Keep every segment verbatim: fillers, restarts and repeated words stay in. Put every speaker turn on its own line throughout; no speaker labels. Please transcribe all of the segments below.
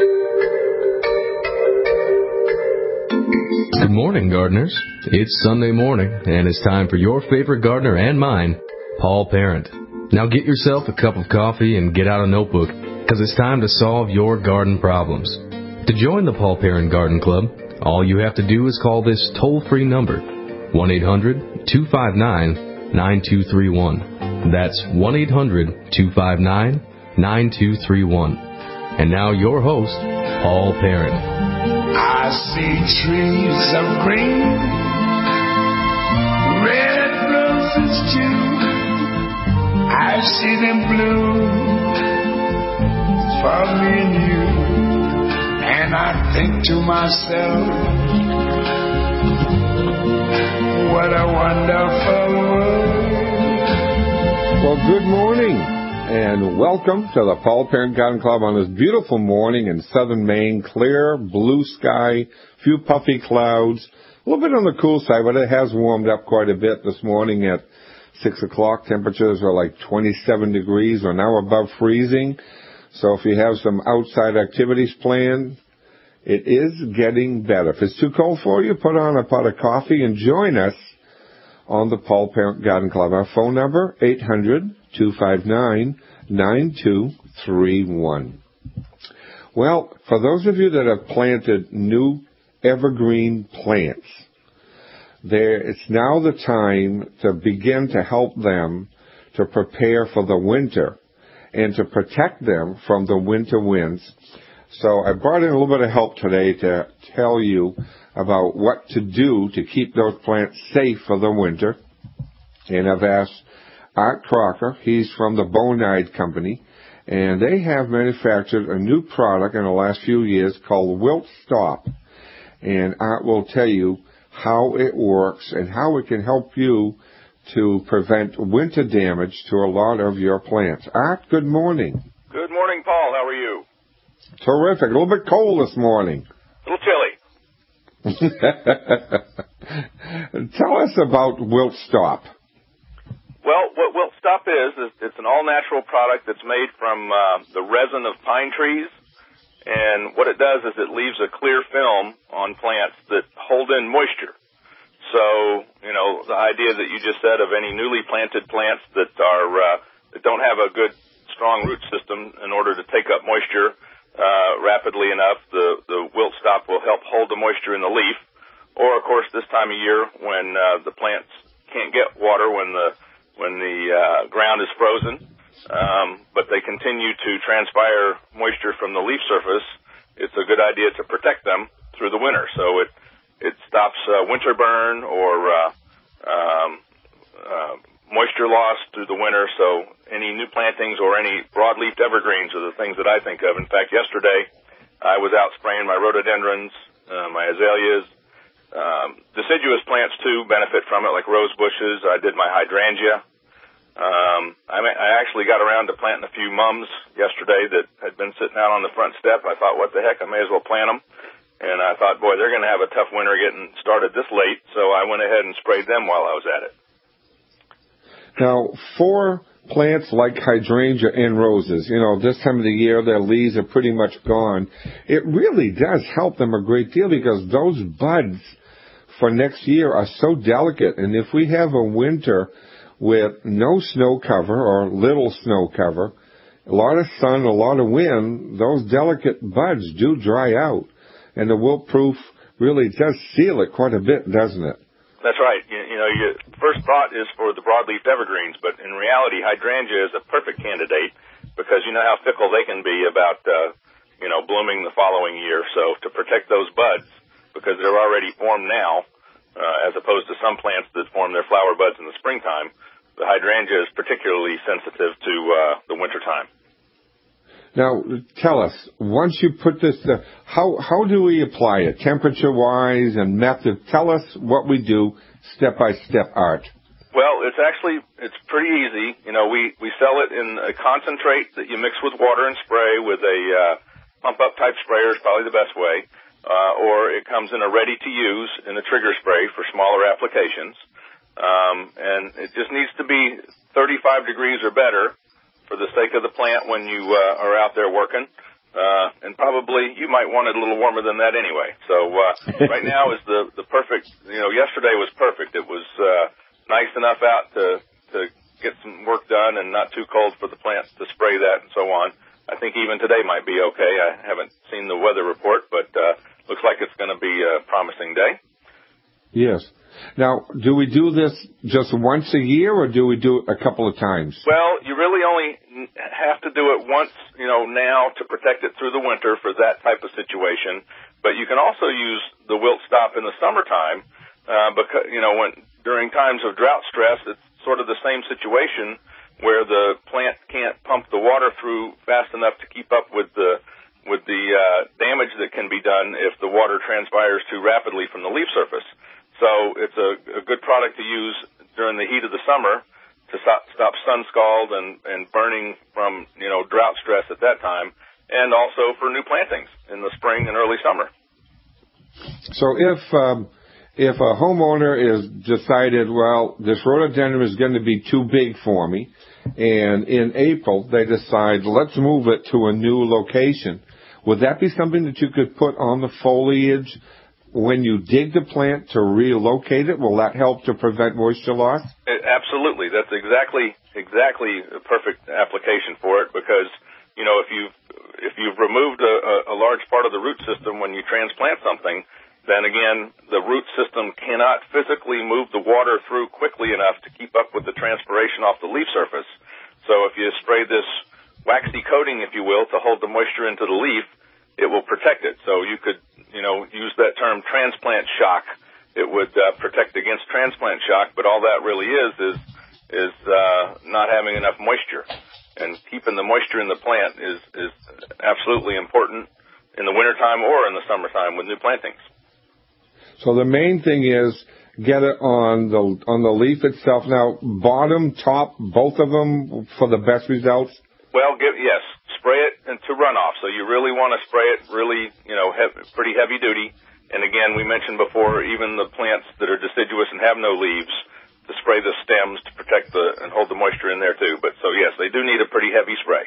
Good morning, gardeners. It's Sunday morning, and it's time for your favorite gardener and mine, Paul Parent. Now get yourself a cup of coffee and get out a notebook, because it's time to solve your garden problems. To join the Paul Parent Garden Club, all you have to do is call this toll-free number, one eight hundred, two five nine, nine two three one. That's one eight hundred, two five nine, nine two three one. And now your host, Paul Parent.
I see trees of green, red roses too. I see them bloom for me and you. And I think to myself, what a wonderful world.
Well, good morning, and welcome to the Paul Parent Garden Club on this beautiful morning in southern Maine. Clear, blue sky, few puffy clouds, a little bit on the cool side, but it has warmed up quite a bit this morning at six o'clock. Temperatures are like twenty-seven degrees. We're now above freezing. So if you have some outside activities planned, it is getting better. If it's too cold for you, put on a pot of coffee and join us on the Paul Parent Garden Club. Our phone number, eight hundred, two five nine, nine two three one. Well, for those of you that have planted new evergreen plants, there it's now the time to begin to help them to prepare for the winter and to protect them from the winter winds. So I brought in a little bit of help today to tell you about what to do to keep those plants safe for the winter. And I've asked Art Crocker, he's from the Bonide Company, and they have manufactured a new product in the last few years called Wilt Stop. And Art will tell you how it works and how it can help you to prevent winter damage to a lot of your plants. Art, good morning.
Good morning, Paul. How are you?
Terrific. A little bit cold this morning.
A little chilly.
Tell us about Wilt Stop.
Well, what Wilt Stop is, is it's an all-natural product that's made from uh, the resin of pine trees. And what it does is it leaves a clear film on plants that hold in moisture. So, you know, the idea that you just said of any newly planted plants that are uh, that don't have a good, strong root system in order to take up moisture uh, rapidly enough, the, the Wilt Stop will help hold the moisture in the leaf. Or, of course, this time of year when uh, the plants can't get water when the when the uh, ground is frozen, um, but they continue to transpire moisture from the leaf surface, it's a good idea to protect them through the winter. So it it stops uh, winter burn or uh, um, uh, moisture loss through the winter. So any new plantings or any broadleaf evergreens are the things that I think of. In fact, yesterday I was out spraying my rhododendrons, uh, my azaleas. Um, deciduous plants, too, benefit from it, like rose bushes. I did my hydrangea. Um, I, I actually got around to planting a few mums yesterday that had been sitting out on the front step. I thought, what the heck, I may as well plant them. And I thought, boy, they're going to have a tough winter getting started this late, so I went ahead and sprayed them while I was at it.
Now, for plants like hydrangea and roses, you know, this time of the year their leaves are pretty much gone. It really does help them a great deal because those buds for next year are so delicate. And if we have a winter with no snow cover or little snow cover, a lot of sun, a lot of wind, those delicate buds do dry out. And the wilt-proof really does seal it quite a bit, doesn't it?
That's right. You, you know, your first thought is for the broadleaf evergreens, but in reality, hydrangea is a perfect candidate because you know how fickle they can be about, uh, you know, blooming the following year. So to protect those buds, because they're already formed now, uh, as opposed to some plants that form their flower buds in the springtime, the hydrangea is particularly sensitive to uh, the wintertime.
Now, tell us, once you put this, uh, how how do we apply it, temperature-wise and method? Tell us what we do step by step, Art.
Well, it's actually, it's pretty easy. You know, we, we sell it in a concentrate that you mix with water and spray with a uh, pump-up type sprayer is probably the best way. Uh, or it comes in a ready-to-use in a trigger spray for smaller applications. Um, and it just needs to be thirty-five degrees or better for the sake of the plant when you uh, are out there working. uh, and probably you might want it a little warmer than that anyway. So uh, right now is the the perfect. You know, yesterday was perfect. It was uh, nice enough out to to get some work done and not too cold for the plants to spray that and so on. I think even today might be okay. I haven't seen the weather report, but uh, looks like it's going to be a promising day.
Yes. Now, do we do this just once a year, or do we do it a couple of times?
Well, you really only have to do it once, you know, now to protect it through the winter for that type of situation. But you can also use the wilt stop in the summertime, uh, because, you know, when during times of drought stress, it's sort of the same situation where the plant can't pump the water through fast enough to keep up with the with the uh, damage that can be done if the water transpires too rapidly from the leaf surface. So it's a, a good product to use during the heat of the summer to stop, stop sun scald and, and burning from, you know, drought stress at that time, and also for new plantings in the spring and early summer.
So if um, if a homeowner is decided, well, this rhododendron is going to be too big for me, and in April they decide, let's move it to a new location, would that be something that you could put on the foliage when you dig the plant to relocate it? Will that help to prevent moisture loss?
It, absolutely. That's exactly exactly a perfect application for it, because, you know, if you've, if you've removed a, a large part of the root system when you transplant something, then again, the root system cannot physically move the water through quickly enough to keep up with the transpiration off the leaf surface. So if you spray this waxy coating, if you will, to hold the moisture into the leaf, it will protect it. So you could, you know, use that term transplant shock. It would uh, protect against transplant shock, but all that really is is is uh, not having enough moisture. And keeping the moisture in the plant is, is absolutely important in the wintertime or in the summertime with new plantings.
So the main thing is get it on the on the leaf itself. Now, bottom, top, both of them for the best results?
Well, give, yes. Spray it into runoff. So you really want to spray it really, you know, he- pretty heavy duty. And again, we mentioned before, even the plants that are deciduous and have no leaves, to spray the stems to protect the and hold the moisture in there too. But so yes, they do need a pretty heavy spray.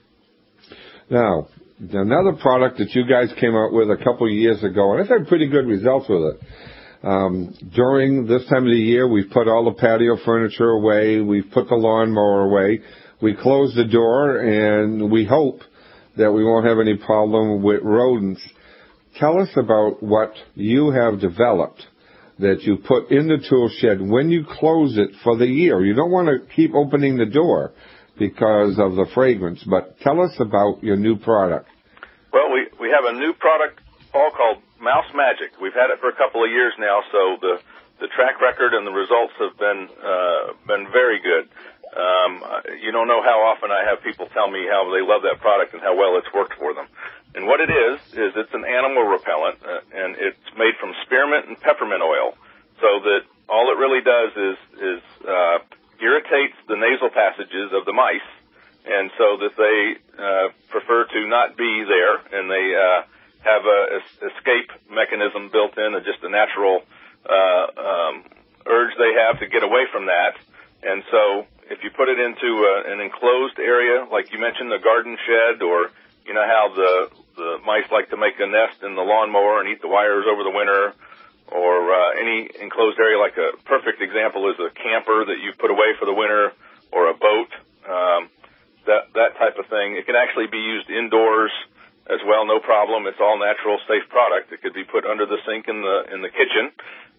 Now, another product that you guys came out with a couple of years ago, and I've had pretty good results with it. Um, during this time of the year, we've put all the patio furniture away. We've put the lawnmower away. We close the door, and we hope that we won't have any problem with rodents. Tell us about what you have developed that you put in the tool shed when you close it for the year. You don't want to keep opening the door because of the fragrance, but tell us about your new product.
Well, we, we have a new product, Paul, called Mouse Magic. We've had it for a couple of years now, so the, the track record and the results have been uh, been very good. Um, you don't know how often I have people tell me how they love that product and how well it's worked for them. And what it is, is it's an animal repellent, uh, and it's made from spearmint and peppermint oil, so that all it really does is, is uh, irritates the nasal passages of the mice, and so that they uh, prefer to not be there, and they uh, have a, a escape mechanism built in, just a natural uh, um, urge they have to get away from that. And so if you put it into a, an enclosed area, like you mentioned, the garden shed, or you know how the, the mice like to make a nest in the lawnmower and eat the wires over the winter, or uh, any enclosed area, like a perfect example is a camper that you put away for the winter, or a boat, um, that that type of thing. It can actually be used indoors as well, no problem. It's all natural, safe product. It could be put under the sink in the in the kitchen.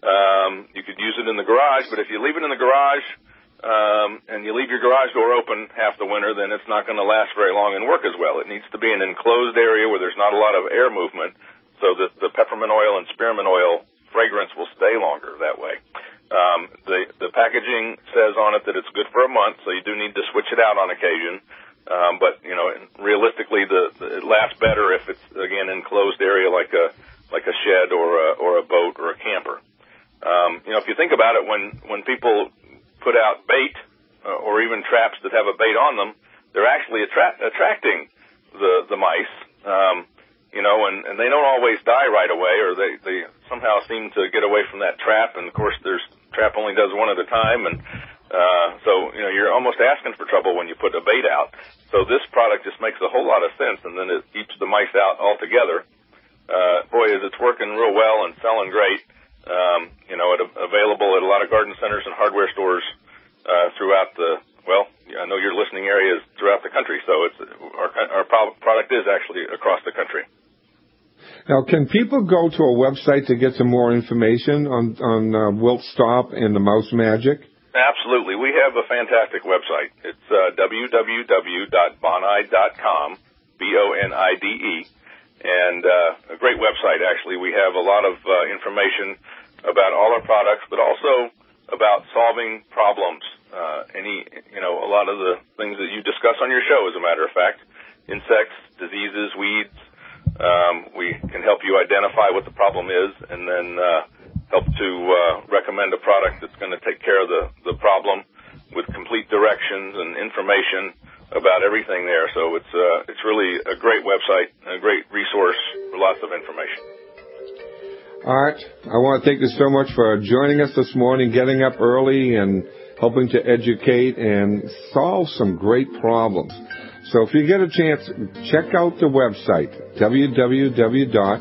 Um, you could use it in the garage, but if you leave it in the garage, Um, and you leave your garage door open half the winter, then it's not going to last very long and work as well. It needs to be an enclosed area where there's not a lot of air movement, so that the peppermint oil and spearmint oil fragrance will stay longer that way. Um, the, the packaging says on it that it's good for a month, so you do need to switch it out on occasion. Um, but, you know, realistically, the, the, it lasts better if it's, again, enclosed area like a, like a shed or a, or a boat or a camper. Um, you know, if you think about it, when, when people put out bait uh, or even traps that have a bait on them, they're actually attra- attracting the, the mice, um, you know, and, and they don't always die right away, or they, they somehow seem to get away from that trap. And, of course, there's trap only does one at a time, and Uh, so, you know, you're almost asking for trouble when you put a bait out. So this product just makes a whole lot of sense, and then it keeps the mice out altogether. Uh, boy, is it's working real well and selling great. Um, you know, it, available at a lot of garden centers and hardware stores uh, throughout the, well, I know your listening area is throughout the country, so it's our, our product is actually across the country.
Now, can people go to a website to get some more information on, on uh, Wilt Stop and the Mouse Magic?
Absolutely. We have a fantastic website. It's uh, w w w dot bonide dot com, B O N I D E, and uh, a great website, actually. We have a lot of uh, information about all our products, but also about solving problems. Uh, any, you know, a lot of the things that you discuss on your show, as a matter of fact, insects, diseases, weeds. Um, we can help you identify what the problem is, and then uh, help to uh, recommend a product that's going to take care of the, the problem with complete directions and information about everything there. So it's uh, it's really a great website, a great resource for lots of information.
All right. I want to thank you so much for joining us this morning, getting up early and helping to educate and solve some great problems. So if you get a chance, check out the website, w w w dot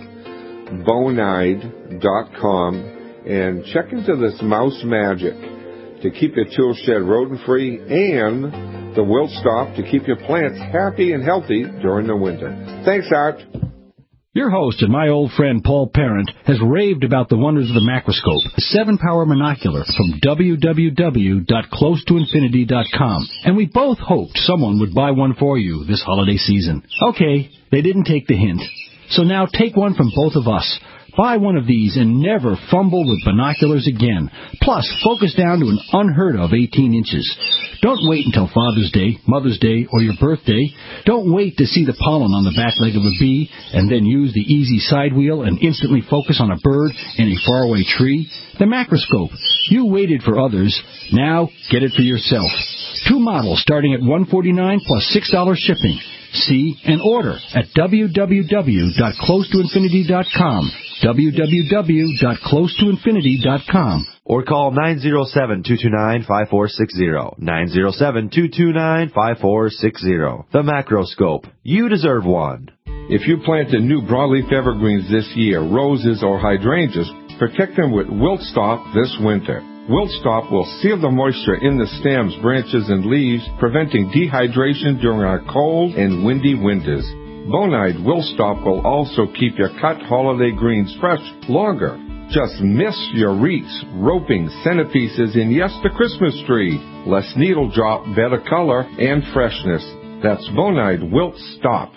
bonide dot com, and check into this Mouse Magic to keep your tool shed rodent-free and the Wilt Stop to keep your plants happy and healthy during the winter. Thanks, Art.
Your host and my old friend Paul Parent has raved about the wonders of the Macroscope, a seven-power monocular from w w w dot close to infinity dot com, and we both hoped someone would buy one for you this holiday season. Okay, they didn't take the hint. So now take one from both of us. Buy one of these and never fumble with binoculars again. Plus, focus down to an unheard of eighteen inches. Don't wait until Father's Day, Mother's Day, or your birthday. Don't wait to see the pollen on the back leg of a bee and then use the easy side wheel and instantly focus on a bird in a faraway tree. The Macroscope. You waited for others. Now get it for yourself. Two models starting at one hundred forty-nine dollars plus six dollars shipping. See and order at w w w dot close to infinity dot com, w w w dot close to infinity dot com.
Or call nine zero seven, two two nine, five four six zero, nine zero seven, two two nine, five four six zero. The Macroscope. You deserve one.
If you planted new broadleaf evergreens this year, roses or hydrangeas, protect them with Wilt Stop this winter. Wilt Stop will seal the moisture in the stems, branches, and leaves, preventing dehydration during our cold and windy winters. Bonide Wilt Stop will also keep your cut holiday greens fresh longer. Just miss your wreaths, roping, centerpieces, and yes, the Christmas tree. Less needle drop, better color, and freshness. That's Bonide Wilt Stop.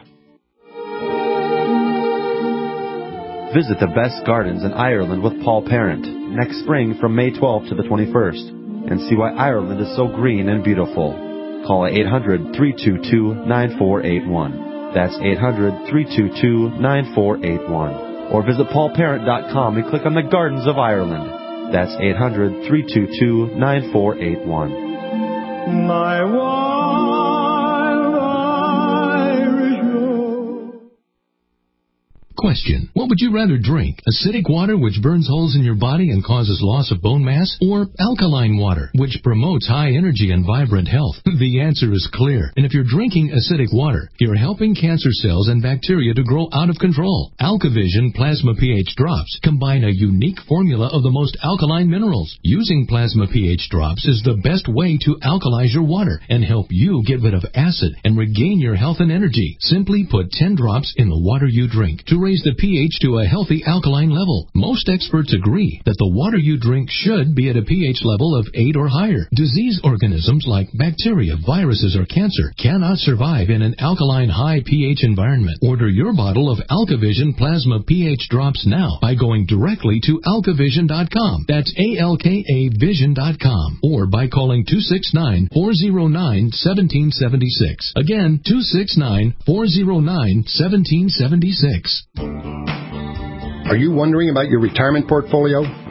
Visit the best gardens in Ireland with Paul Parent next spring from May twelfth to the twenty-first and see why Ireland is so green and beautiful. Call eight hundred, three two two, nine four eight one. That's eight hundred, three two two, nine four eight one. Or visit paul parent dot com and click on the Gardens of Ireland. That's eight hundred, three two two, nine four eight one.
My wild Irish road.
Question. What would you rather drink? Acidic water which burns holes in your body and causes loss of bone mass? Or alkaline water which promotes high energy and vibrant health? The answer is clear. And if you're drinking acidic water, you're helping cancer cells and bacteria to grow out of control. AlkaVision Plasma pH Drops combine a unique formula of the most alkaline minerals. Using Plasma pH Drops is the best way to alkalize your water and help you get rid of acid and regain your health and energy. Simply put ten drops in the water you drink to raise the pH to a healthy alkaline level. Most experts agree that the water you drink should be at a pH level of eight or higher. Disease organisms like bacteria, viruses, or cancer cannot survive in an alkaline high pH environment. Order your bottle of AlkaVision Plasma pH Drops now by going directly to alka vision dot com. That's A L K A vision dot com. Or by calling two six nine, four zero nine, one seven seven six. Again, two six nine, four zero nine, one seven seven six.
Are you wondering about your retirement portfolio?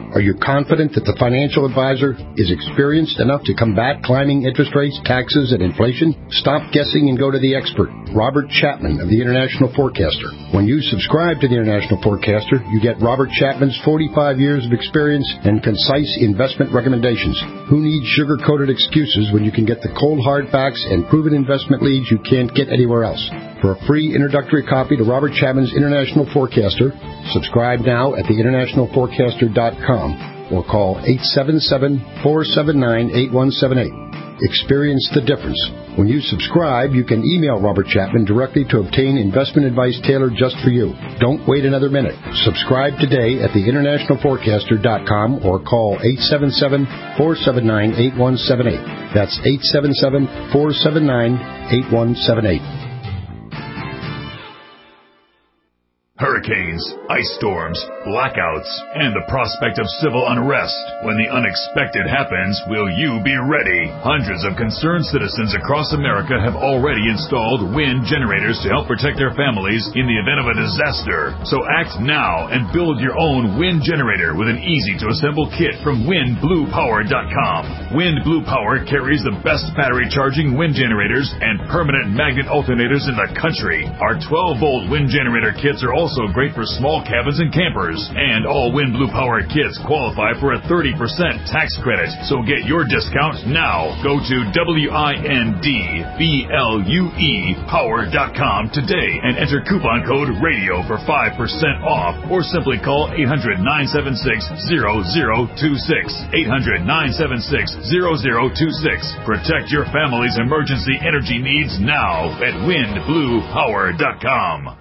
Are you confident that the financial advisor is experienced enough to combat climbing interest rates, taxes, and inflation? Stop guessing and go to the expert, Robert Chapman of the International Forecaster. When you subscribe to the International Forecaster, you get Robert Chapman's forty-five years of experience and concise investment recommendations. Who needs sugar-coated excuses when you can get the cold hard facts and proven investment leads you can't get anywhere else? For a free introductory copy to Robert Chapman's International Forecaster, subscribe now at the international forecaster dot com or call eight seven seven, four seven nine, eight one seven eight. Experience the difference. When you subscribe, you can email Robert Chapman directly to obtain investment advice tailored just for you. Don't wait another minute. Subscribe today at the international forecaster dot com or call eight seven seven, four seven nine, eight one seven eight. That's eight seven seven, four seven nine, eight one seven eight.
Hurricanes, ice storms, blackouts, and the prospect of civil unrest. When the unexpected happens, will you be ready? Hundreds of concerned citizens across America have already installed wind generators to help protect their families in the event of a disaster. So act now and build your own wind generator with an easy-to-assemble kit from wind blue power dot com. Wind Blue Power carries the best battery charging wind generators and permanent magnet alternators in the country. Our twelve volt wind generator kits are also Also great for small cabins and campers. And all Wind Blue Power kits qualify for a thirty percent tax credit. So get your discount now. Go to W I N D B L U E power dot com today and enter coupon code RADIO for five percent off. Or simply call eight hundred, nine seven six, zero zero two six. eight hundred, nine seven six, zero zero two six. Protect your family's emergency energy needs now at wind blue power dot com.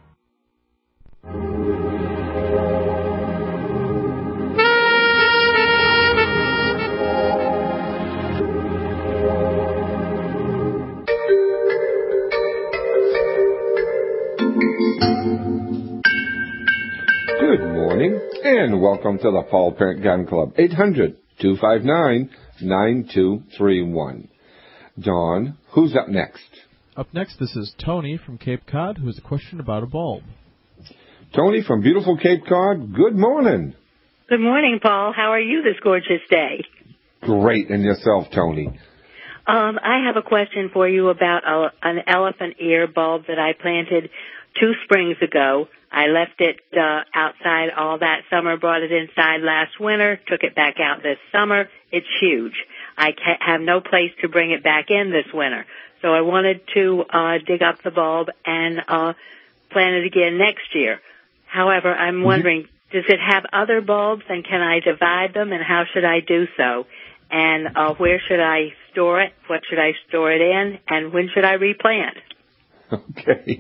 Good morning, and welcome to the Paul Parent Gun Club, eight hundred, two five nine, nine two three one. Dawn, who's up next?
Up next, this is Tony from Cape Cod, who has a question about a bulb.
Tony from beautiful Cape Cod, good morning.
Good morning, Paul. How are you this gorgeous day?
Great, and yourself, Tony?
Um, I have a question for you about a, an elephant ear bulb that I planted two springs ago. I left it uh, outside all that summer, brought it inside last winter, took it back out this summer. It's huge. I can't, have no place to bring it back in this winter. So I wanted to uh, dig up the bulb and uh, plant it again next year. However, I'm wondering, does it have other bulbs, and can I divide them, and how should I do so? And uh, where should I store it? What should I store it in? And when should I replant?
Okay.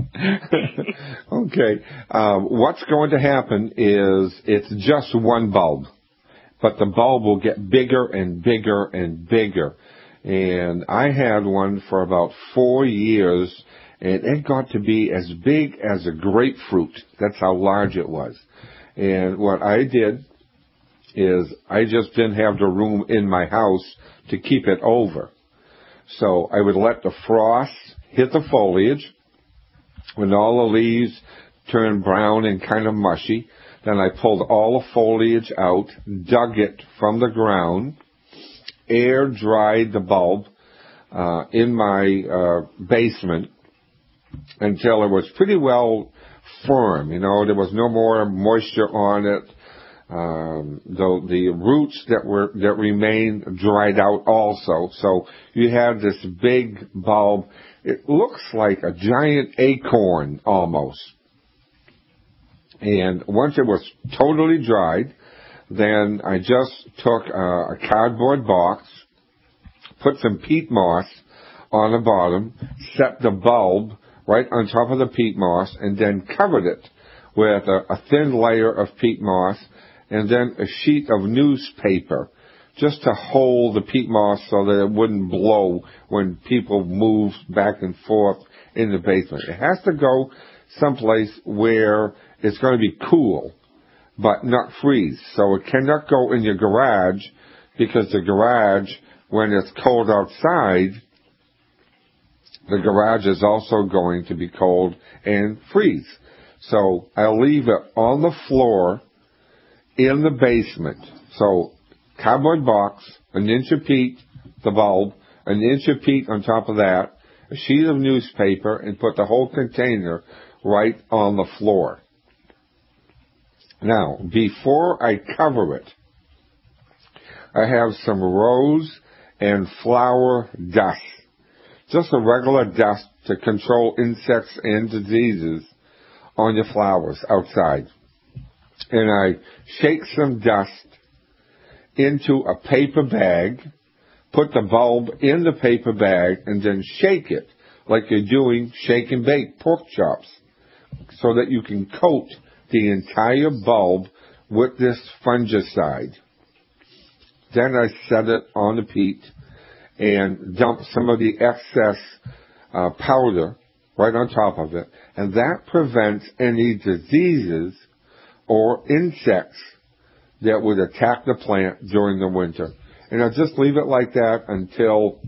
okay. Um, what's going to happen is it's just one bulb, but the bulb will get bigger and bigger and bigger. And I had one for about four years, and it got to be as big as a grapefruit. That's how large it was. And what I did is I just didn't have the room in my house to keep it over. So I would let the frost hit the foliage. When all the leaves turned brown and kind of mushy, then I pulled all the foliage out, dug it from the ground, air dried the bulb uh, in my uh, basement until it was pretty well firm. You know, there was no more moisture on it. Um, the, the roots that were that remained dried out also. So you have this big bulb. It looks like a giant acorn almost. And once it was totally dried, then I just took a, a cardboard box, put some peat moss on the bottom, set the bulb right on top of the peat moss, and then covered it with a, a thin layer of peat moss and then a sheet of newspaper just to hold the peat moss so that it wouldn't blow when people move back and forth in the basement. It has to go someplace where it's going to be cool, but not freeze. So it cannot go in your garage, because the garage, when it's cold outside, the garage is also going to be cold and freeze. So I'll leave it on the floor in the basement. So, cardboard box, an inch of peat, the bulb, an inch of peat on top of that, a sheet of newspaper, and put the whole container right on the floor. Now, before I cover it, I have some rose and flower dust. Just a regular dust to control insects and diseases on your flowers outside. And I shake some dust into a paper bag, put the bulb in the paper bag, and then shake it like you're doing shake and bake pork chops so that you can coat the entire bulb with this fungicide. Then I set it on the peat and dump some of the excess uh, powder right on top of it, and that prevents any diseases or insects that would attack the plant during the winter. And I'll just leave it like that until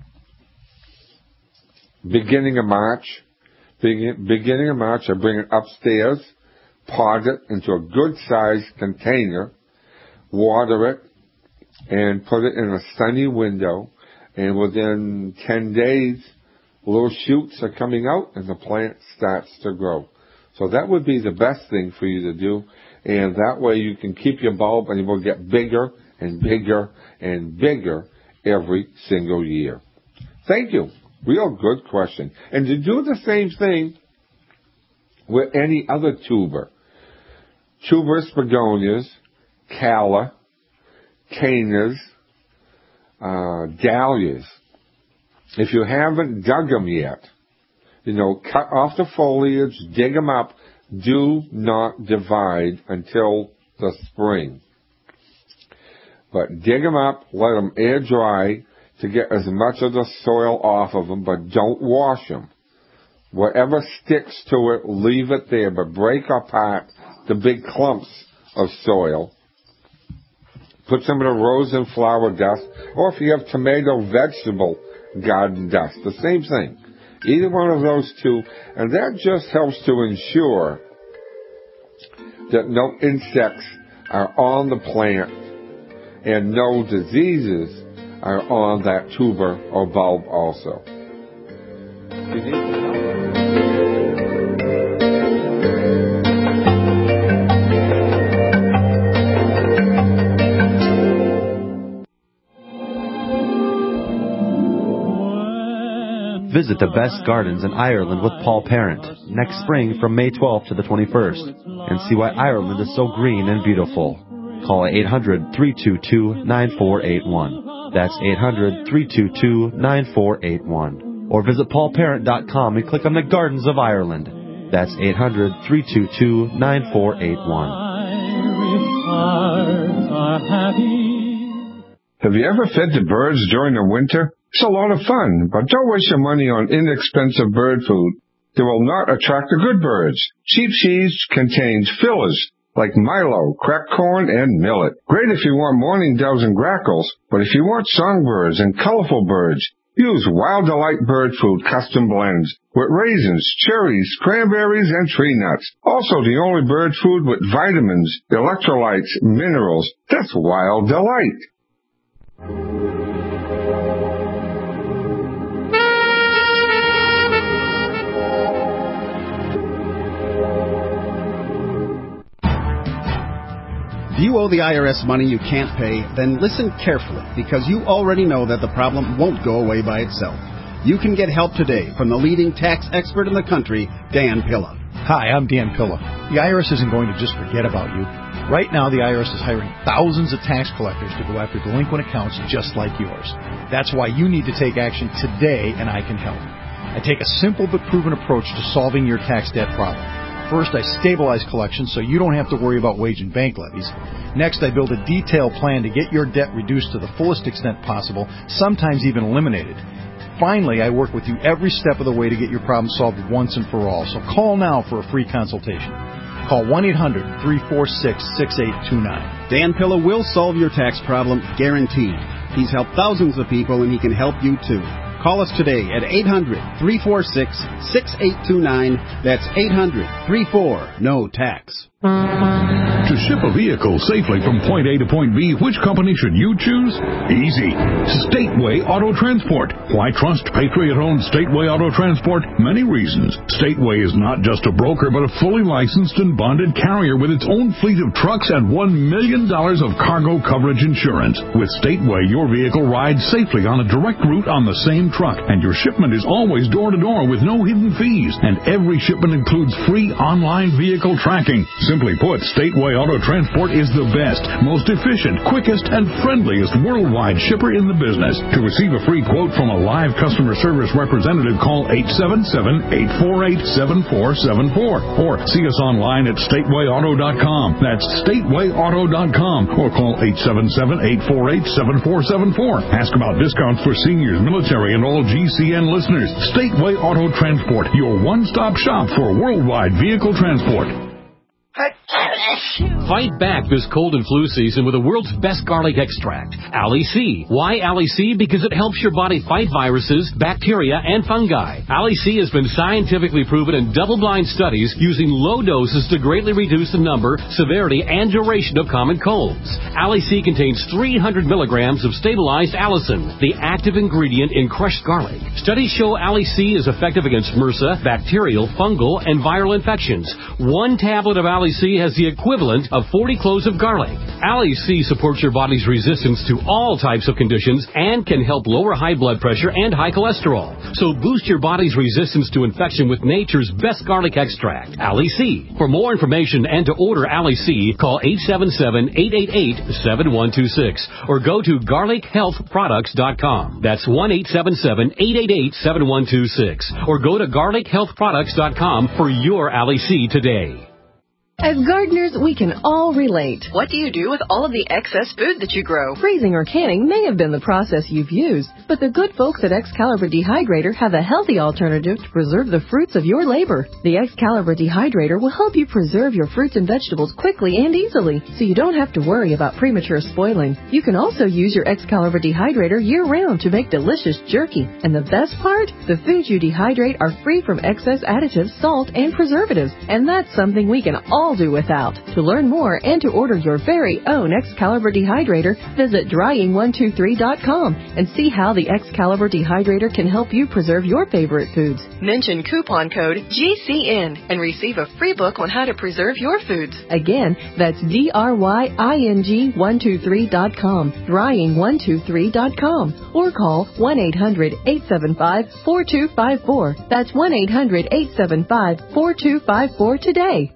beginning of March. Begin, beginning of March, I bring it upstairs, pot it into a good-sized container, water it, and put it in a sunny window. And within ten days, little shoots are coming out and the plant starts to grow. So that would be the best thing for you to do. And that way you can keep your bulb and it will get bigger and bigger and bigger every single year. Thank you. Real good question. And to do the same thing with any other tuber. Tuberous begonias, calla, cannas, uh, dahlias. If you haven't dug them yet, you know, cut off the foliage, dig them up. Do not divide until the spring. But dig them up, let them air dry to get as much of the soil off of them, but don't wash them. Whatever sticks to it, leave it there, but break apart the big clumps of soil. Put some of the rose and flower dust, or if you have tomato vegetable garden dust, the same thing. Either one of those two, and that just helps to ensure that no insects are on the plant and no diseases are on that tuber or bulb also. You need to know.
Visit the best gardens in Ireland with Paul Parent next spring from May twelfth to the twenty-first and see why Ireland is so green and beautiful. Call eight hundred, three two two, nine four eight one. That's eight hundred, three two two, nine four eight one. Or visit paul parent dot com and click on the Gardens of Ireland. That's eight hundred, three two two, nine four eight one.
Have you ever fed the birds during the winter? It's a lot of fun, but don't waste your money on inexpensive bird food that will not attract the good birds. Cheap cheese contains fillers like milo, cracked corn, and millet. Great if you want mourning doves and grackles, but if you want songbirds and colorful birds, use Wild Delight Bird Food custom blends with raisins, cherries, cranberries, and tree nuts. Also the only bird food with vitamins, electrolytes, minerals. That's Wild Delight.
If you owe the I R S money you can't pay, then listen carefully, because you already know that the problem won't go away by itself. You can get help today from the leading tax expert in the country, Dan Pilla.
Hi, I'm Dan Pilla. The I R S isn't going to just forget about you. Right now, the I R S is hiring thousands of tax collectors to go after delinquent accounts just like yours. That's why you need to take action today, and I can help. I take a simple but proven approach to solving your tax debt problem. First, I stabilize collections so you don't have to worry about wage and bank levies. Next, I build a detailed plan to get your debt reduced to the fullest extent possible, sometimes even eliminated. Finally, I work with you every step of the way to get your problem solved once and for all. So call now for a free consultation. Call one eight hundred, three four six, six eight two nine.
Dan Pilla will solve your tax problem, guaranteed. He's helped thousands of people, and he can help you too. Call us today at eight hundred, three four six, six eight two nine. That's eight hundred, three four, N O Tax.
To ship a vehicle safely from point A to point B, which company should you choose? Easy. Stateway Auto Transport. Why trust Patriot-owned Stateway Auto Transport? Many reasons. Stateway is not just a broker, but a fully licensed and bonded carrier with its own fleet of trucks and one million dollars of cargo coverage insurance. With Stateway, your vehicle rides safely on a direct route on the same truck, and your shipment is always door-to-door with no hidden fees. And every shipment includes free online vehicle tracking. Simply put, Stateway Auto Transport is the best, most efficient, quickest, and friendliest worldwide shipper in the business. To receive a free quote from a live customer service representative, call eight seven seven, eight four eight, seven four seven four or see us online at stateway auto dot com. That's stateway auto dot com or call eight seven seven, eight four eight, seven four seven four. Ask about discounts for seniors, military, and all G C N listeners. Stateway Auto Transport, your one-stop shop for worldwide vehicle transport.
Fight back this cold and flu season with the world's best garlic extract, Ali C. Why Ali C? Because it helps your body fight viruses, bacteria, and fungi. Ali C has been scientifically proven in double-blind studies using low doses to greatly reduce the number, severity, and duration of common colds. Ali C contains three hundred milligrams of stabilized allicin, the active ingredient in crushed garlic. Studies show Ali C is effective against MRSA, bacterial, fungal, and viral infections. One tablet of Ali C has the equivalent of forty cloves of garlic. Ali C supports your body's resistance to all types of conditions and can help lower high blood pressure and high cholesterol. So boost your body's resistance to infection with nature's best garlic extract, Ali C. For more information and to order Ali C, call eight seven seven, eight eight eight, seven one two six or go to garlic health products dot com. That's one eight seven seven, eight eight eight, seven one two six or go to garlic health products dot com for your Ali C today.
As gardeners, we can all relate.
What do you do with all of the excess food that you grow?
Freezing or canning may have been the process you've used, but the good folks at Excalibur Dehydrator have a healthy alternative to preserve the fruits of your labor. The Excalibur Dehydrator will help you preserve your fruits and vegetables quickly and easily, so you don't have to worry about premature spoiling. You can also use your Excalibur Dehydrator year-round to make delicious jerky. And the best part? The foods you dehydrate are free from excess additives, salt, and preservatives, and that's something we can all do without. To learn more and to order your very own Excalibur Dehydrator, visit drying one two three dot com and see how the Excalibur Dehydrator can help you preserve your favorite foods.
Mention coupon code G C N and receive a free book on how to preserve your foods.
Again, that's D R Y I N G one two three dot com, drying one two three dot com, or call one eight hundred, eight seven five, four two five four. That's one eight hundred, eight seven five, four two five four today.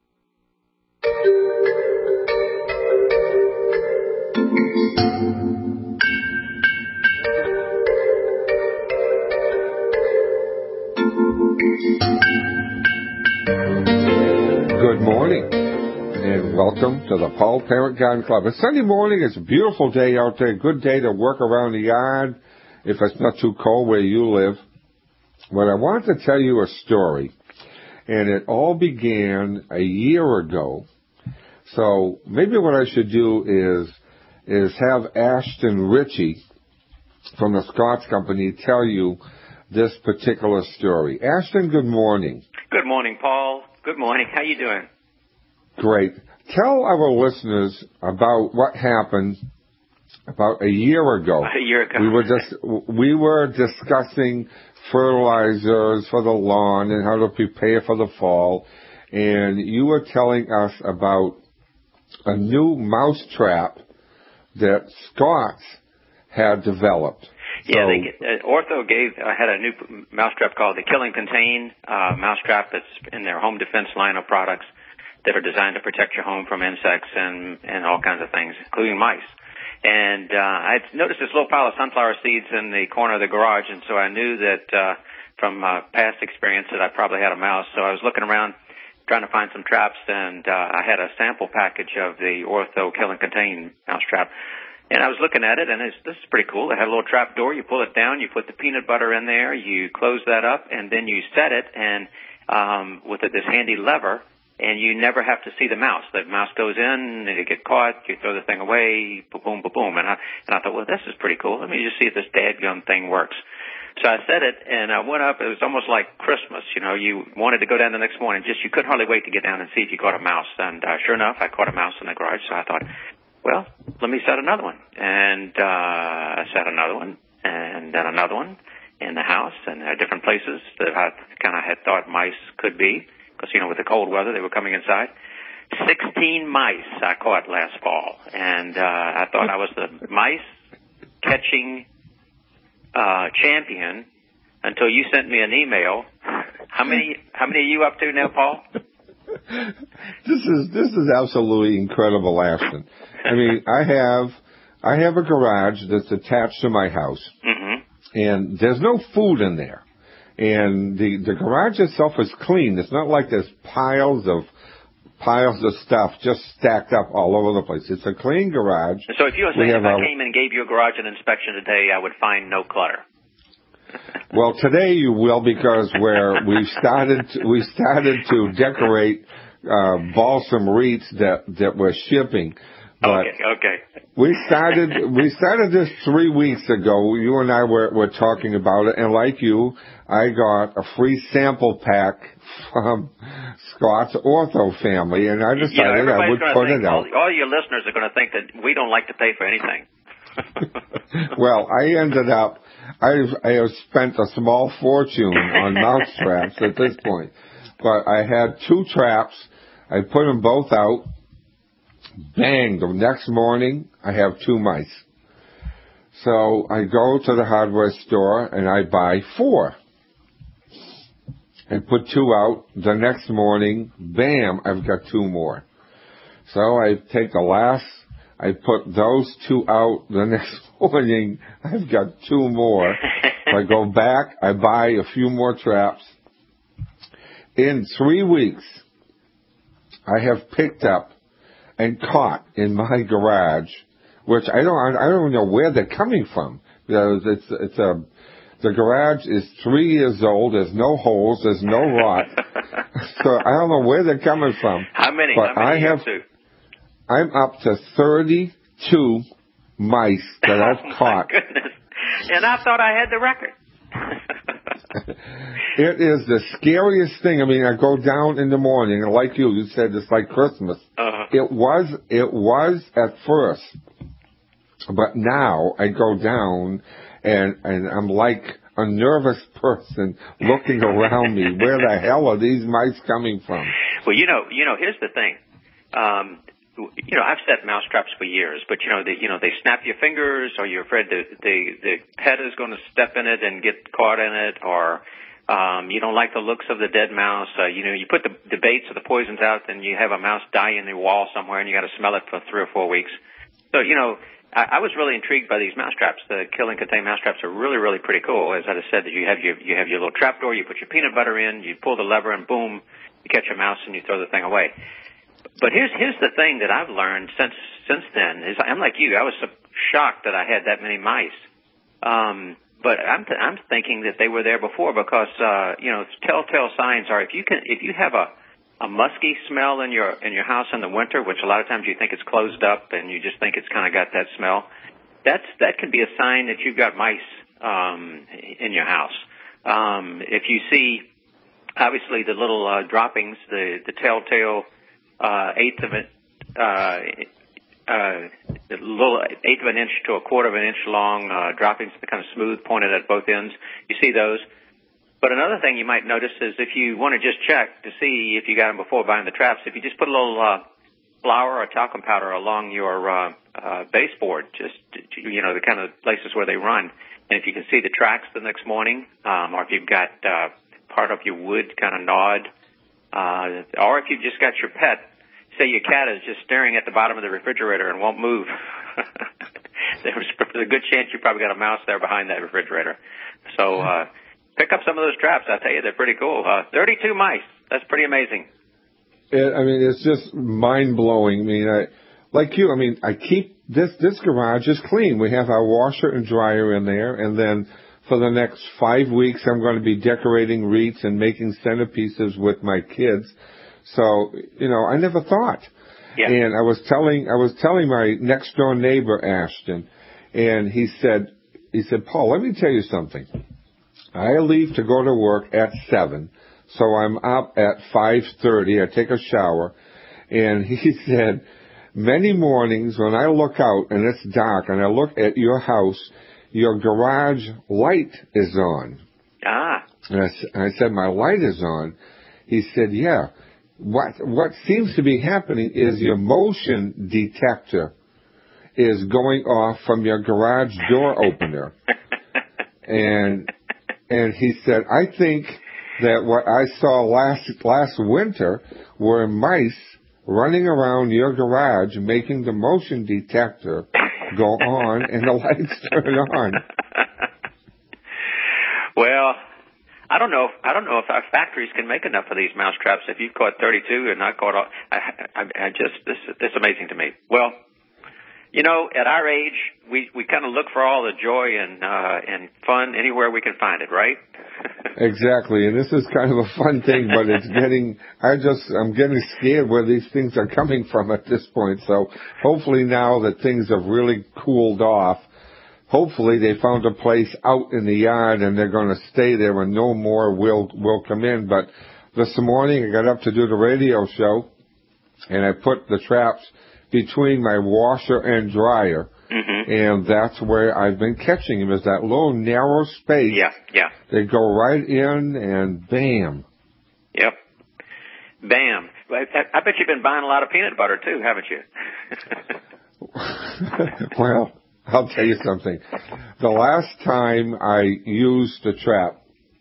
Good morning, and welcome to the Paul Parent Garden Club. It's Sunday morning. It's a beautiful day out there. Good day to work around the yard if it's not too cold where you live. But I want to tell you a story, and it all began a year ago. So maybe what I should do is is have Ashton Ritchie from the Scott's Company tell you this particular story. Ashton, good morning.
Good morning, Paul. Good morning. How you doing?
Great. Tell our listeners about what happened about a year ago.
A year ago.
We were just we were discussing fertilizers for the lawn and how to prepare for the fall, and you were telling us about a new mouse trap that Scott's had developed.
Yeah, they, uh, Ortho gave uh, had a new mousetrap called the Kill and Contain uh, mousetrap that's in their home defense line of products that are designed to protect your home from insects and and all kinds of things, including mice. And uh, I noticed this little pile of sunflower seeds in the corner of the garage, and so I knew that uh, from uh, past experience that I probably had a mouse. So I was looking around trying to find some traps, and uh, I had a sample package of the Ortho Kill and Contain mousetrap. And I was looking at it, and it's, this is pretty cool. They had a little trap door. You pull it down, you put the peanut butter in there, you close that up, and then you set it, and um, with it, this handy lever, and you never have to see the mouse. The mouse goes in, and it get caught, you throw the thing away, boom, boom, boom, boom. And I, and I thought, well, this is pretty cool. Let me just see if this dadgum thing works. So I said it, and I went up. It was almost like Christmas. You know, you wanted to go down the next morning. Just you couldn't hardly wait to get down and see if you caught a mouse. And uh, sure enough, I caught a mouse in the garage. So I thought, well, let me set another one. And uh, I set another one, and then another one in the house, and there are different places that I kind of had thought mice could be, because, you know, with the cold weather, they were coming inside. Sixteen mice I caught last fall, and uh, I thought I was the mice catching uh, champion until you sent me an email. How many? How many are you up to now, Paul?
This is this is absolutely incredible, Ashton. I mean, I have I have a garage that's attached to my house, mm-hmm. and there's no food in there, and the the garage itself is clean. It's not like there's piles of piles of stuff just stacked up all over the place. It's a clean garage.
So if you were saying if I
a,
came and gave you a garage an inspection today, I would find no clutter.
Well, today you will, because where we started we started to decorate uh, balsam wreaths that that we're shipping. But
okay, okay.
We started we started this three weeks ago. You and I were were talking about it, and like you, I got a free sample pack from Scott's Ortho family, and I decided
you know,
I would put
think,
it out.
All, all your listeners are going to think that we don't like to pay for anything.
Well, I ended up, I I have spent a small fortune on mouse traps at this point, but I had two traps. I put them both out. Bang! The next morning, I have two mice. So I go to the hardware store and I buy four. I put two out. The next morning, bam! I've got two more. So I take the last. I put those two out. The next morning, I've got two more. I go back. I buy a few more traps. In three weeks, I have picked up and caught in my garage, which I don't, I don't know where they're coming from. Because it's, it's a, the garage is three years old. There's no holes. There's no rot. So I don't know where they're coming from.
How many?
But
How many
I have,
you up to?
I'm up to thirty-two mice that I've
oh
caught.
My goodness. And I thought I had the record.
It is the scariest thing. I mean, I go down in the morning, and like you, you said it's like Christmas.
Uh-huh.
It was, it was at first, but now I go down, and and I'm like a nervous person looking around me. Where the hell are these mice coming from?
Well, you know, you know, here's the thing. Um, you know, I've set mouse traps for years, but you know, they, you know, they snap your fingers, or you're afraid that the the pet is going to step in it and get caught in it, or um, you don't like the looks of the dead mouse. Uh, you know, you put the, the baits or the poisons out, then you have a mouse die in the wall somewhere, and you got to smell it for three or four weeks. So, you know, I, I was really intrigued by these mouse traps. The Kill and Contain mouse traps are really, really pretty cool. As I just said, that you have your you have your little trap door, you put your peanut butter in, you pull the lever, and boom, you catch a mouse and you throw the thing away. But here's here's the thing that I've learned since since then is I'm like you. I was so shocked that I had that many mice. Um, but I'm th- I'm thinking that they were there before, because uh, you know, telltale signs are if you can if you have a a musky smell in your in your house in the winter, which a lot of times you think it's closed up and you just think it's kind of got that smell. That's that can be a sign that you've got mice um, in your house. Um, if you see, obviously, the little uh, droppings, the the telltale. Uh, eighth of it, uh, uh, a little eighth of an inch to a quarter of an inch long, uh, droppings, the kind of smooth pointed at both ends. You see those. But another thing you might notice is if you want to just check to see if you got them before buying the traps, if you just put a little, uh, flour or talcum powder along your, uh, uh, baseboard, just, you know, the kind of places where they run. And if you can see the tracks the next morning, um, or if you've got, uh, part of your wood kind of gnawed, Uh, or if you've just got your pet, say your cat is just staring at the bottom of the refrigerator and won't move. There's a good chance you probably got a mouse there behind that refrigerator. So, uh, pick up some of those traps. I tell you, they're pretty cool. Uh, thirty-two mice. That's pretty amazing.
It, I mean, it's just mind-blowing. I mean, I, like you, I mean, I keep, this, this garage is clean. We have our washer and dryer in there, and then for the next five weeks, I'm going to be decorating wreaths and making centerpieces with my kids. So, you know, I never thought. Yeah. And I was telling, I was telling my next door neighbor, Ashton, and he said, he said, Paul, let me tell you something. I leave to go to work at seven, so I'm up at five thirty. I take a shower, and he said, many mornings when I look out and it's dark and I look at your house, your garage light is on.
Ah.
And I, I said, my light is on. He said, yeah. What what seems to be happening is your motion detector is going off from your garage door opener. and and he said, I think that what I saw last last winter were mice running around your garage making the motion detector go on and the lights turn on.
Well, I don't know. If, I don't know if our factories can make enough of these mouse traps. If you've caught thirty-two and not caught all, I, I, I just this it's amazing to me. Well, you know, at our age, we we kind of look for all the joy and uh, and fun anywhere we can find it, right?
Exactly, and this is kind of a fun thing, but it's getting. I just I'm getting scared where these things are coming from at this point. So hopefully now that things have really cooled off. Hopefully they found a place out in the yard and they're going to stay there and no more will will come in. But this morning I got up to do the radio show and I put the traps between my washer and dryer. Mm-hmm. And that's where I've been catching them, is that little narrow space.
Yeah, yeah. They
go right in and bam.
Yep. Bam. I bet you've been buying a lot of peanut butter too, haven't you?
Well, I'll tell you something. The last time I used the trap,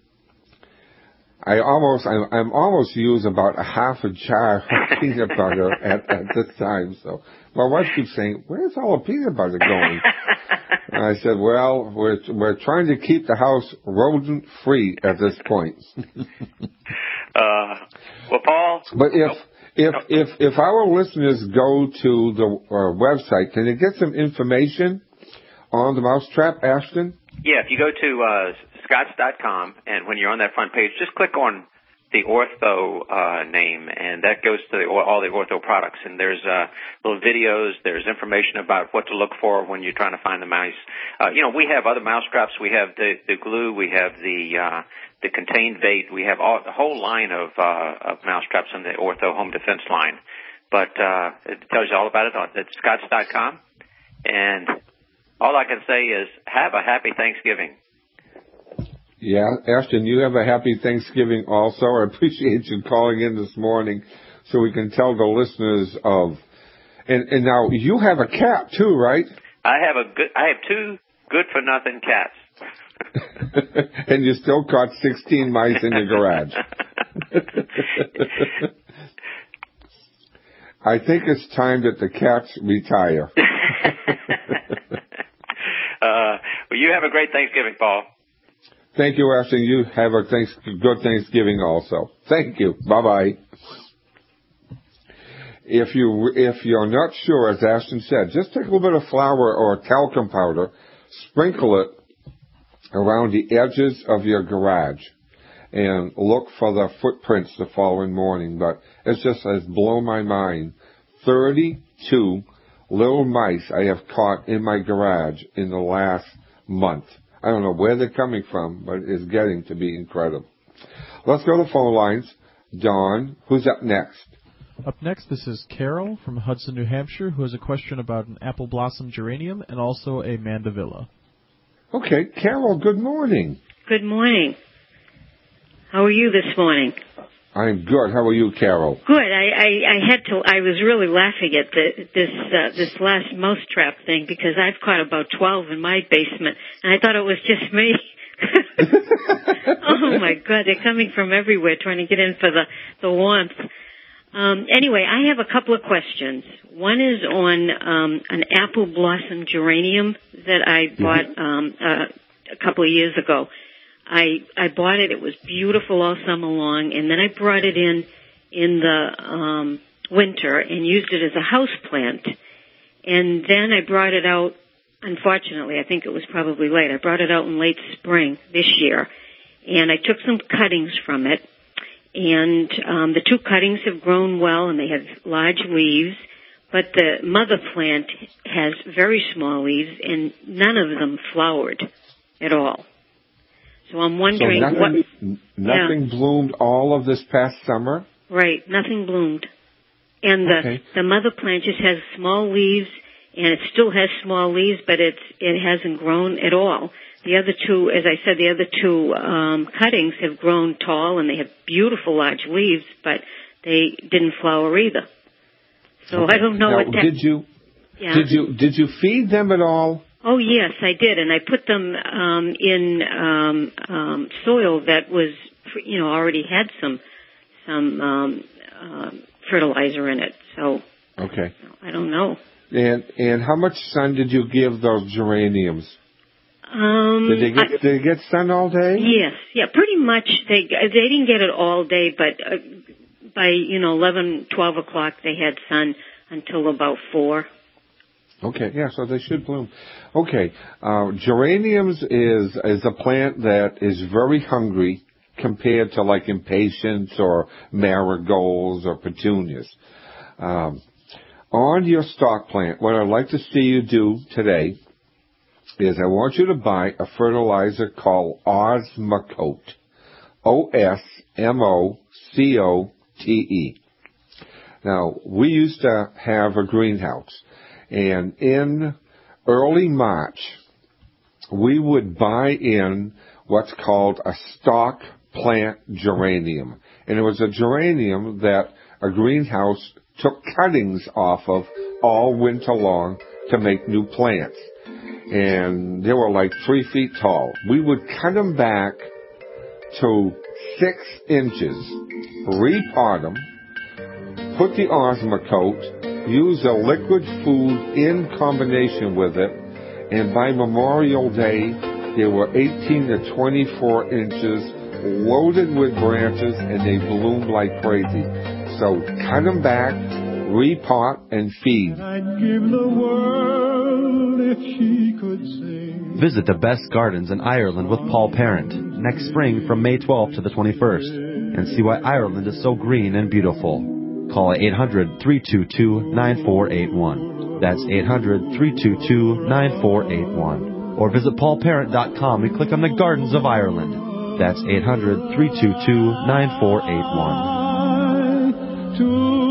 I almost, I'm, I'm almost used about a half a jar of peanut butter at, at this time. So my wife keeps saying, "Where's all the peanut butter going?" And I said, "Well, we're we're trying to keep the house rodent free at this point."
uh, well, Paul.
But if if if if our listeners go to the uh, website, can they get some information on the mousetrap, Ashton?
Yeah, if you go to uh, Scotts dot com, and when you're on that front page, just click on the Ortho uh, name, and that goes to the, all the Ortho products. And there's uh, little videos, there's information about what to look for when you're trying to find the mouse. Uh, you know, we have other mouse traps. We have the, the glue, we have the uh, the contained bait. We have all, the whole line of, uh, of mouse traps in the Ortho Home Defense line. But uh, it tells you all about it at Scotts dot com. And all I can say is have a happy Thanksgiving.
Yeah, Ashton, you have a happy Thanksgiving also. I appreciate you calling in this morning so we can tell the listeners of. And, and now you have a cat too, right?
I have a good. I have two good for nothing cats.
And you still caught sixteen mice in your garage. I think it's time that the cats retire.
uh, well, you have a great Thanksgiving, Paul.
Thank you, Ashton. You have a thanks- good Thanksgiving also. Thank you. Bye-bye. If, you, if you're not sure, as Ashton said, just take a little bit of flour or talcum powder, sprinkle it around the edges of your garage, and look for the footprints the following morning. But it just has blown my mind. thirty-two little mice I have caught in my garage in the last month. I don't know where they're coming from, but it's getting to be incredible. Let's go to the phone lines. Dawn, who's up next?
Up next, this is Carol from Hudson, New Hampshire, who has a question about an apple blossom geranium and also a mandevilla.
Okay, Carol, good morning.
Good morning. How are you this morning?
I'm good. How are you, Carol?
Good. I, I, I had to. I was really laughing at the, this uh, this last mousetrap thing because I've caught about twelve in my basement, and I thought it was just me. Oh my God! They're coming from everywhere, trying to get in for the the warmth. Um, anyway, I have a couple of questions. One is on um, an apple blossom geranium that I bought um, uh, a couple of years ago. I I bought it. It was beautiful all summer long, and then I brought it in in the um, winter and used it as a house plant. And then I brought it out. Unfortunately, I think it was probably late. I brought it out in late spring this year, and I took some cuttings from it. And um, the two cuttings have grown well, and they have large leaves. But the mother plant has very small leaves, and none of them flowered at all. So I'm wondering
so nothing,
what...
Nothing
yeah.
bloomed all of this past summer?
Right, nothing bloomed. And the,
okay.
the mother plant just has small leaves, and it still has small leaves, but it's it hasn't grown at all. The other two, as I said, the other two um, cuttings have grown tall, and they have beautiful large leaves, but they didn't flower either. So
okay.
I don't know
now,
what that...
Did you,
yeah.
did you did you feed them at all?
Oh, yes, I did, and I put them um, in um, um, soil that was, you know, already had some some um, uh, fertilizer in it. So
okay,
I don't know.
And and how much sun did you give those geraniums?
Um,
did they get
I,
did they get sun all day?
Yes, yeah, pretty much. They they didn't get it all day, but uh, by you know eleven, twelve o'clock they had sun until about four.
Okay, yeah, so they should bloom. Okay, uh, geraniums is is a plant that is very hungry compared to like impatiens or marigolds or petunias. Um, on your stock plant, what I'd like to see you do today is I want you to buy a fertilizer called Osmocote. O S M O C O T E. Now, we used to have a greenhouse. And in early March, we would buy in what's called a stock plant geranium. And it was a geranium that a greenhouse took cuttings off of all winter long to make new plants. And they were like three feet tall. We would cut them back to six inches, repot them, put the Osmocote, use a liquid food in combination with it, and by Memorial Day, they were eighteen to twenty-four inches, loaded with branches, and they bloomed like crazy. So cut them back, repot, and feed.
I'd give the world if she could sing.
Visit the best gardens in Ireland with Paul Parent next spring from May twelfth to the twenty-first and see why Ireland is so green and beautiful. Call eight hundred, three two two, nine four eight one. That's eight hundred, three two two, nine four eight one. Or visit paul parent dot com and click on the Gardens of Ireland. That's eight hundred, three two two, nine four eight one.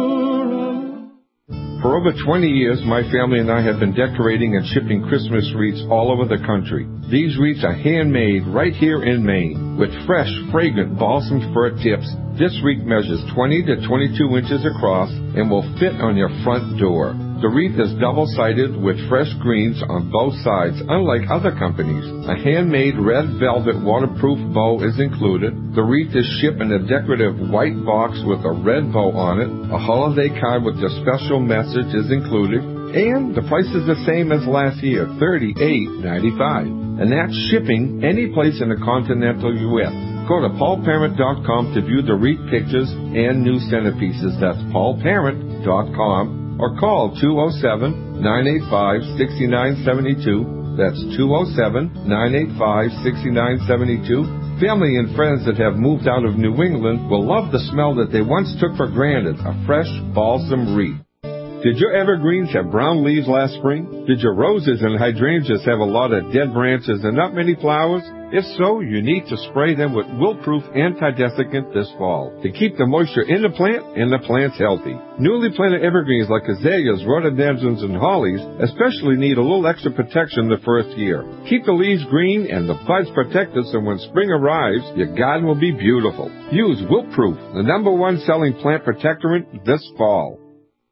For over twenty years, my family and I have been decorating and shipping Christmas wreaths all over the country. These wreaths are handmade right here in Maine with fresh, fragrant balsam fir tips. This wreath measures twenty to twenty-two inches across and will fit on your front door. The wreath is double-sided with fresh greens on both sides, unlike other companies. A handmade red velvet waterproof bow is included. The wreath is shipped in a decorative white box with a red bow on it. A holiday card with a special message is included. And the price is the same as last year, thirty-eight ninety-five. And that's shipping any place in the continental U S Go to paul parent dot com to view the wreath pictures and new centerpieces. That's paul parent dot com. Or call two oh seven, nine eight five, six nine seven two. That's two oh seven, nine eight five, six nine seven two. Family and friends that have moved out of New England will love the smell that they once took for granted, a fresh balsam wreath. Did your evergreens have brown leaves last spring? Did your roses and hydrangeas have a lot of dead branches and not many flowers? If so, you need to spray them with Wilt-Proof Anti-Desiccant this fall to keep the moisture in the plant and the plants healthy. Newly planted evergreens like azaleas, rhododendrons, and hollies especially need a little extra protection the first year. Keep the leaves green and the buds protected so when spring arrives, your garden will be beautiful. Use Wilt-Proof, the number one selling plant protectorant this fall.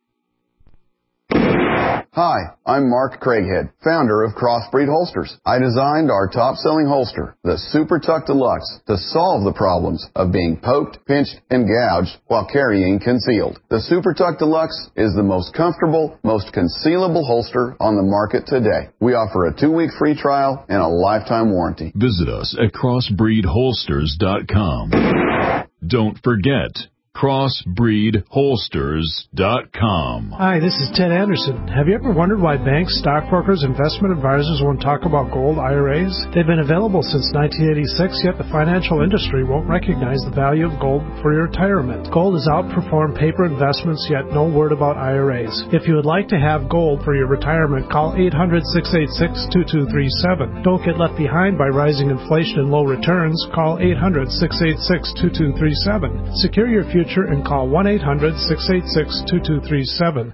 Hi, I'm Mark Craighead, founder of Crossbreed Holsters. I designed our top-selling holster, the Super Tuck Deluxe, to solve the problems of being poked, pinched, and gouged while carrying concealed. The Super Tuck Deluxe is the most comfortable, most concealable holster on the market today. We offer a two-week free trial and a lifetime warranty.
Visit us at crossbreed holsters dot com. Don't forget, crossbreed holsters dot com.
Hi, this is Ted Anderson. Have you ever wondered why banks, stockbrokers, investment advisors won't talk about gold I R As? They've been available since nineteen eighty-six, yet the financial industry won't recognize the value of gold for your retirement. Gold has outperformed paper investments, yet no word about I R As. If you would like to have gold for your retirement, call eight hundred, six eight six, two two three seven. Don't get left behind by rising inflation and low returns. Call eight hundred, six eight six, two two three seven. Secure your future and call one eight hundred, six eight six, two two three seven.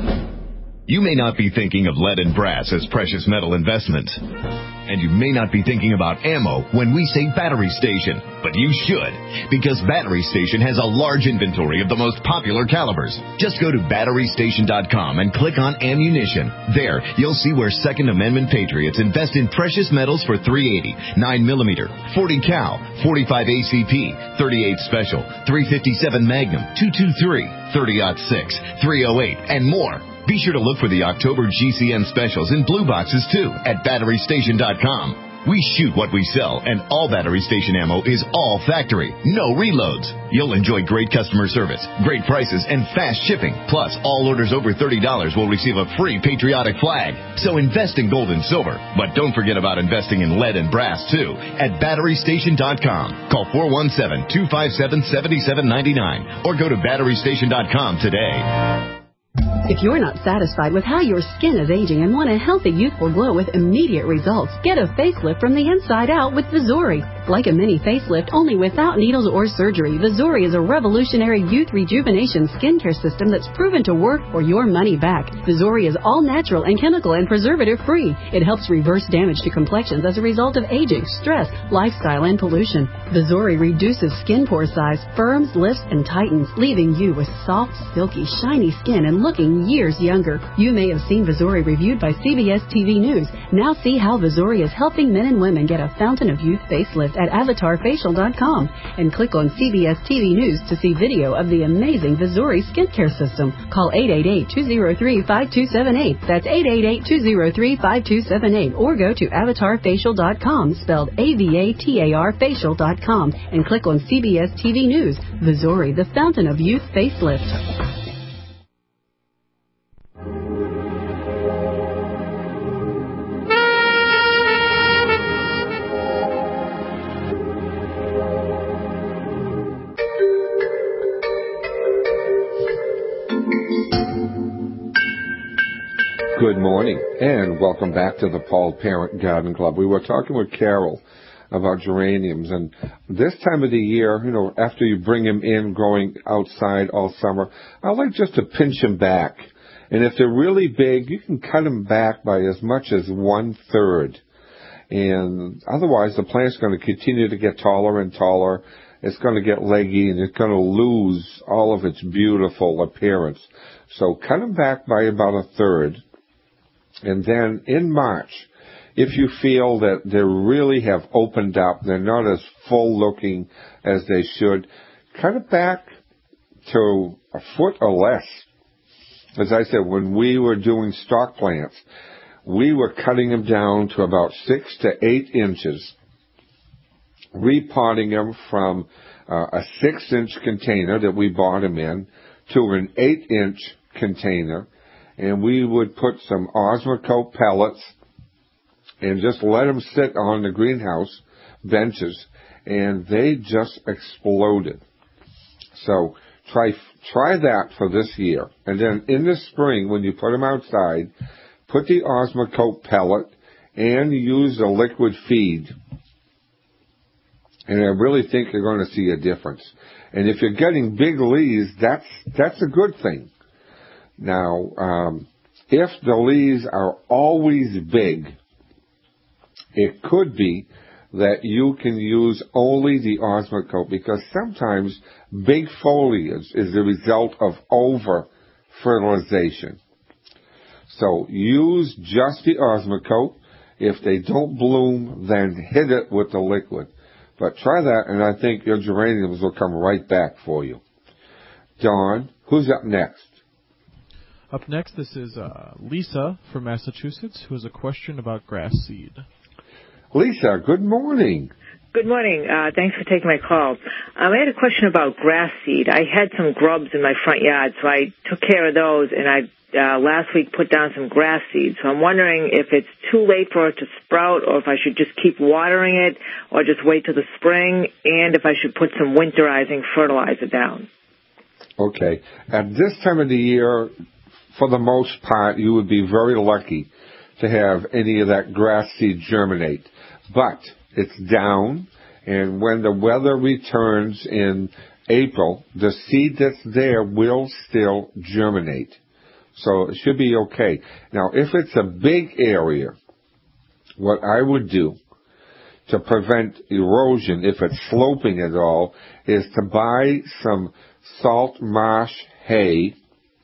You may not be thinking of lead and brass as precious metal investments. And you may not be thinking about ammo when we say Battery Station, but you should, because Battery Station has a large inventory of the most popular calibers. Just go to battery station dot com and click on Ammunition. There, you'll see where Second Amendment patriots invest in precious metals for three eighty, nine millimeter, forty cal, forty-five A C P, thirty-eight Special, three fifty-seven Magnum, two twenty-three, thirty oh six, three oh eight, and more. Be sure to look for the October G C N specials in blue boxes, too, at battery station dot com. We shoot what we sell, and all Battery Station ammo is all factory, no reloads. You'll enjoy great customer service, great prices, and fast shipping. Plus, all orders over thirty dollars will receive a free patriotic flag. So invest in gold and silver, but don't forget about investing in lead and brass, too, at battery station dot com. Call four one seven, two five seven, seven seven nine nine or go to battery station dot com today.
If you're not satisfied with how your skin is aging and want a healthy, youthful glow with immediate results, get a facelift from the inside out with Vizuri. Like a mini facelift, only without needles or surgery, Vizuri is a revolutionary youth rejuvenation skincare system that's proven to work for your money back. Vizuri is all natural and chemical and preservative-free. It helps reverse damage to complexions as a result of aging, stress, lifestyle, and pollution. Vizuri reduces skin pore size, firms, lifts, and tightens, leaving you with soft, silky, shiny skin and looking years younger. You may have seen Vizuri reviewed by C B S T V News. Now see how Vizuri is helping men and women get a fountain of youth facelift at avatar facial dot com and click on C B S T V News to see video of the amazing Vizuri skincare system. Call eight eight eight, two oh three, five two seven eight. That's eight eight eight, two oh three, five two seven eight. Or go to avatar facial dot com, spelled A V A T A R facial dot com, and click on C B S T V News. Vizuri, the fountain of youth facelift.
Good morning, and welcome back to the Paul Parent Garden Club. We were talking with Carol about geraniums, and this time of the year, you know, after you bring them in growing outside all summer, I like just to pinch them back. And if they're really big, you can cut them back by as much as one-third. And otherwise, the plant's going to continue to get taller and taller. It's going to get leggy, and it's going to lose all of its beautiful appearance. So cut them back by about a third. And then in March, if you feel that they really have opened up, they're not as full looking as they should, cut it back to a foot or less. As I said, when we were doing stock plants, we were cutting them down to about six to eight inches, repotting them from uh, a six-inch container that we bought them in to an eight-inch container. And we would put some Osmocote pellets and just let them sit on the greenhouse benches, and they just exploded. So try try that for this year. And then in the spring, when you put them outside, put the Osmocote pellet and use a liquid feed. And I really think you're going to see a difference. And if you're getting big leaves, that's that's a good thing. Now, um, if the leaves are always big, it could be that you can use only the Osmocote, because sometimes big foliage is the result of over-fertilization. So use just the Osmocote. If they don't bloom, then hit it with the liquid. But try that, and I think your geraniums will come right back for you. Dawn, who's up next?
Up next, this is uh, Lisa from Massachusetts, who has a question about grass seed.
Lisa, good morning.
Good morning. Uh, thanks for taking my call. Um, I had a question about grass seed. I had some grubs in my front yard, so I took care of those, and I uh, last week put down some grass seed. So I'm wondering if it's too late for it to sprout, or if I should just keep watering it, or just wait till the spring, and if I should put some winterizing fertilizer down.
Okay. At this time of the year, for the most part, you would be very lucky to have any of that grass seed germinate. But it's down, and when the weather returns in April, the seed that's there will still germinate. So it should be okay. Now, if it's a big area, what I would do to prevent erosion, if it's sloping at all, is to buy some salt marsh hay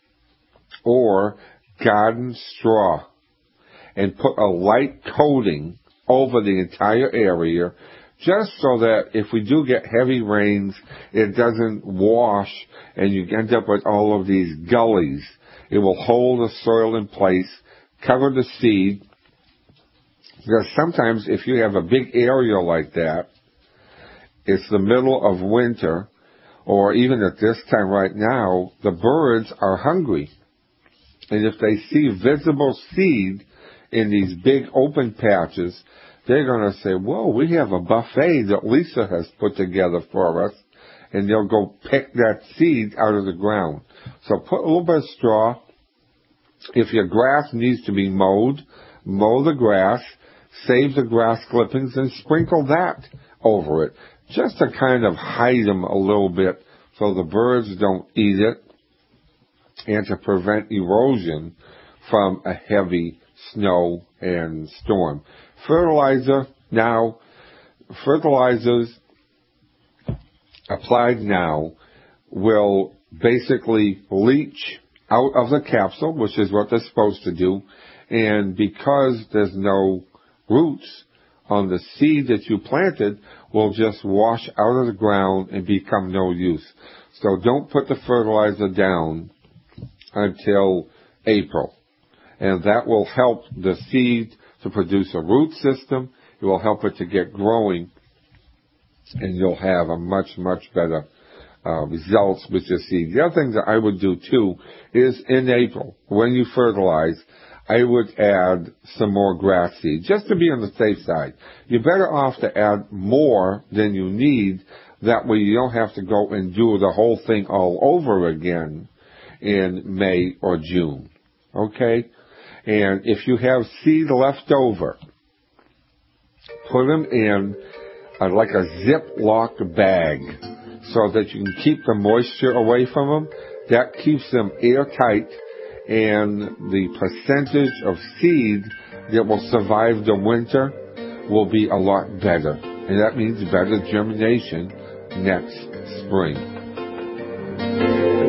or garden straw and put a light coating over the entire area, just so that if we do get heavy rains, it doesn't wash and you end up with all of these gullies. It will hold the soil in place, cover the seed, because sometimes if you have a big area like that, it's the middle of winter, or even at this time right now, the birds are hungry. And if they see visible seed in these big open patches, they're going to say, whoa, we have a buffet that Lisa has put together for us, and they'll go pick that seed out of the ground. So put a little bit of straw. If your grass needs to be mowed, mow the grass, save the grass clippings, and sprinkle that over it, just to kind of hide them a little bit so the birds don't eat it, and to prevent erosion from a heavy snow and storm. Fertilizer, now, fertilizers applied now will basically leach out of the capsule, which is what they're supposed to do, and because there's no roots on the seed that you planted, will just wash out of the ground and become no use. So don't put the fertilizer down until April. And that will help the seed to produce a root system. It will help it to get growing, and you'll have a much, much better uh, results with your seed. The other thing that I would do, too, is in April, when you fertilize, I would add some more grass seed, just to be on the safe side. You're better off to add more than you need. That way you don't have to go and do the whole thing all over again in May or June. Okay? And if you have seed left over, put them in uh, like a Ziploc bag so that you can keep the moisture away from them. That keeps them airtight, and the percentage of seed that will survive the winter will be a lot better. And that means better germination next spring.